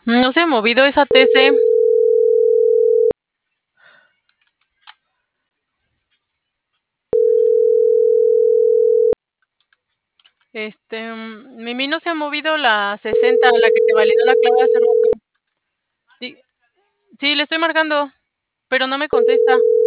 No se ha movido esa TC. Mimi, no se ha movido la 60, la que te validó la clave hace rato. Sí, sí, le estoy marcando, pero no me contesta.